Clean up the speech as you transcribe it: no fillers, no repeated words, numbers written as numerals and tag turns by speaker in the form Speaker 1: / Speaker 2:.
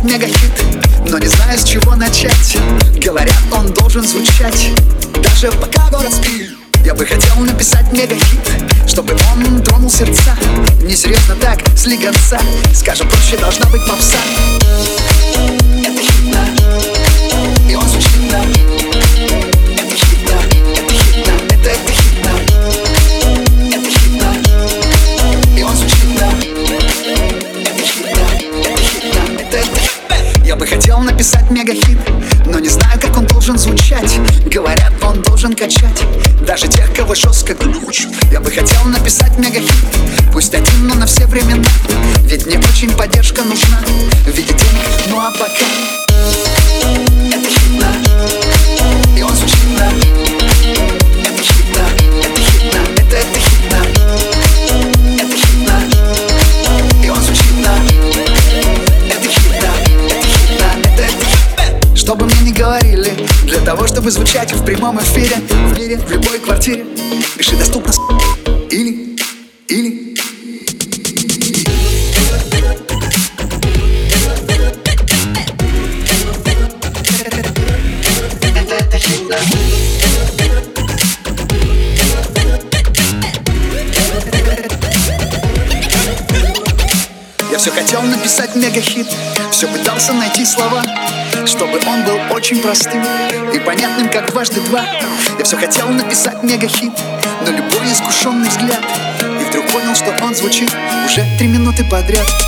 Speaker 1: мегахит, но не знаю, с чего начать. Говорят, он должен звучать даже пока город спит. Я бы хотел написать мегахит, чтобы он тронул сердца. Несерьезно так слегонца, скажем проще, должна быть попса. Это хит, да, и он звучит, да. Это хит, да, это хит, да, это хит, да. Это хит, да, и он звучит, да. Это хит, да, это хит, да, это хит. Я бы хотел написать мегахит, но не знаю, как он должен звучать. Говорят, он должен качать даже тех, кого жестко ключ. Я бы хотел написать мегахит, пусть один, но на все времена. Ведь мне очень поддержка нужна в виде денег, ну а пока это хит, да, и он звучит, да. Это хит, да, это хит, да, это хит, да. Это хит, да, и он звучит, да. Это хит, да, это хит, да, это хит. Что бы мне ни говорили, для того, чтобы звучать в прямом эфире, в мире, в любой квартире, пиши доступно или Я все хотел написать мегахит, все пытался найти слова, чтобы он был очень простым и понятным, как дважды два. Я все хотел написать мегахит, но любой искушенный взгляд, и вдруг понял, что он звучит уже 3 минуты подряд.